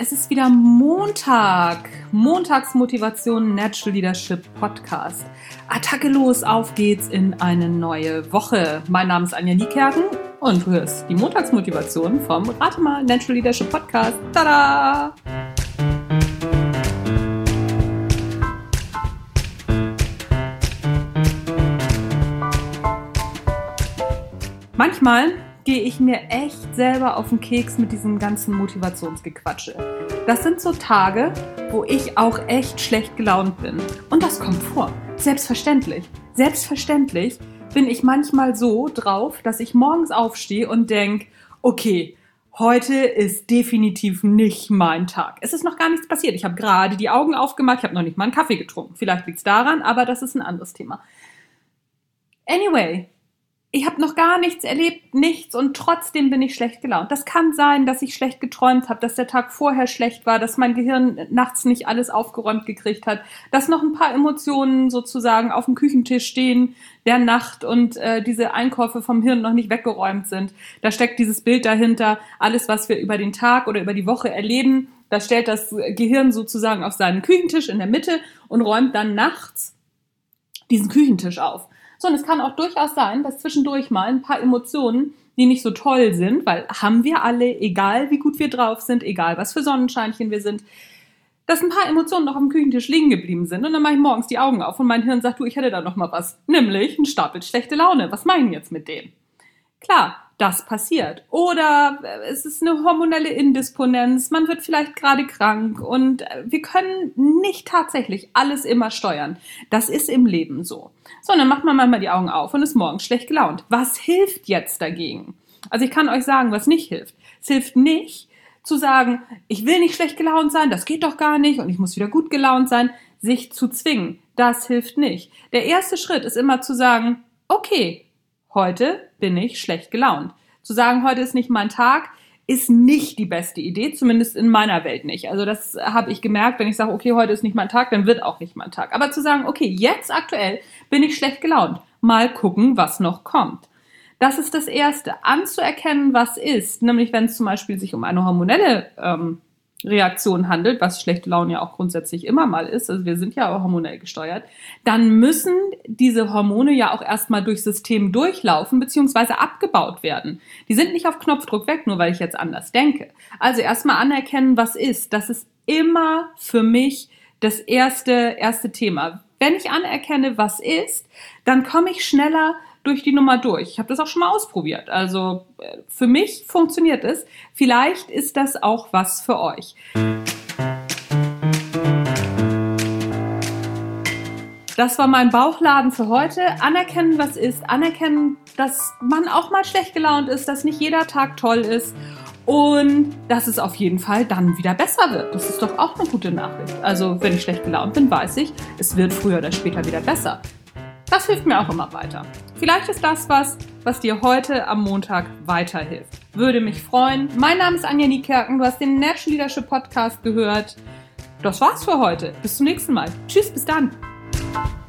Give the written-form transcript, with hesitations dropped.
Es ist wieder Montag. Montagsmotivation Natural Leadership Podcast. Attacke los, auf geht's in eine neue Woche. Mein Name ist Anja Niekerken und du hörst die Montagsmotivation vom Rate mal Natural Leadership Podcast. Tada! Manchmal gehe ich mir echt selber auf den Keks mit diesem ganzen Motivationsgequatsche. Das sind so Tage, wo ich auch echt schlecht gelaunt bin. Und das kommt vor. Selbstverständlich. Selbstverständlich bin ich manchmal so drauf, dass ich morgens aufstehe und denke, okay, heute ist definitiv nicht mein Tag. Es ist noch gar nichts passiert. Ich habe gerade die Augen aufgemacht, ich habe noch nicht mal einen Kaffee getrunken. Vielleicht liegt es daran, aber das ist ein anderes Thema. Anyway, ich habe noch gar nichts erlebt, nichts und trotzdem bin ich schlecht gelaunt. Das kann sein, dass ich schlecht geträumt habe, dass der Tag vorher schlecht war, dass mein Gehirn nachts nicht alles aufgeräumt gekriegt hat, dass noch ein paar Emotionen sozusagen auf dem Küchentisch stehen der Nacht und diese Einkäufe vom Hirn noch nicht weggeräumt sind. Da steckt dieses Bild dahinter, alles, was wir über den Tag oder über die Woche erleben, da stellt das Gehirn sozusagen auf seinen Küchentisch in der Mitte und räumt dann nachts diesen Küchentisch auf. So, und es kann auch durchaus sein, dass zwischendurch mal ein paar Emotionen, die nicht so toll sind, weil haben wir alle, egal wie gut wir drauf sind, egal was für Sonnenscheinchen wir sind, dass ein paar Emotionen noch auf dem Küchentisch liegen geblieben sind. Und dann mache ich morgens die Augen auf und mein Hirn sagt, du, ich hätte da noch mal was. Nämlich einen Stapel schlechte Laune. Was mache ich denn jetzt mit dem? Klar, das passiert. Oder es ist eine hormonelle Indisponenz, man wird vielleicht gerade krank und wir können nicht tatsächlich alles immer steuern. Das ist im Leben so. So, und dann macht man manchmal die Augen auf und ist morgens schlecht gelaunt. Was hilft jetzt dagegen? Also ich kann euch sagen, was nicht hilft. Es hilft nicht zu sagen, ich will nicht schlecht gelaunt sein, das geht doch gar nicht und ich muss wieder gut gelaunt sein. Sich zu zwingen, das hilft nicht. Der erste Schritt ist immer zu sagen, okay, heute bin ich schlecht gelaunt. Zu sagen, heute ist nicht mein Tag, ist nicht die beste Idee, zumindest in meiner Welt nicht. Also das habe ich gemerkt, wenn ich sage, okay, heute ist nicht mein Tag, dann wird auch nicht mein Tag. Aber zu sagen, okay, jetzt aktuell bin ich schlecht gelaunt. Mal gucken, was noch kommt. Das ist das Erste. Anzuerkennen, was ist. Nämlich, wenn es zum Beispiel sich um eine hormonelle Reaktion handelt, was schlechte Laune ja auch grundsätzlich immer mal ist, also wir sind ja auch hormonell gesteuert, dann müssen diese Hormone ja auch erstmal durchs System durchlaufen bzw. abgebaut werden. Die sind nicht auf Knopfdruck weg, nur weil ich jetzt anders denke. Also erstmal anerkennen, was ist. Das ist immer für mich das erste Thema. Wenn ich anerkenne, was ist, dann komme ich schneller durch die Nummer durch. Ich habe das auch schon mal ausprobiert. Also für mich funktioniert es. Vielleicht ist das auch was für euch. Das war mein Bauchladen für heute. Anerkennen, was ist. Anerkennen, dass man auch mal schlecht gelaunt ist, dass nicht jeder Tag toll ist und dass es auf jeden Fall dann wieder besser wird. Das ist doch auch eine gute Nachricht. Also wenn ich schlecht gelaunt bin, weiß ich, es wird früher oder später wieder besser. Das hilft mir auch immer weiter. Vielleicht ist das was dir heute am Montag weiterhilft. Würde mich freuen. Mein Name ist Anja Niekerken. Du hast den Natural Leadership Podcast gehört. Das war's für heute. Bis zum nächsten Mal. Tschüss, bis dann.